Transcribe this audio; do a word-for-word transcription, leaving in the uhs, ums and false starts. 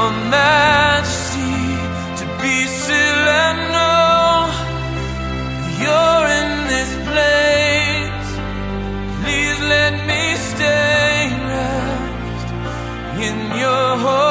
majesty, to be still and know you're in this place. Please let me stay, rest in your holy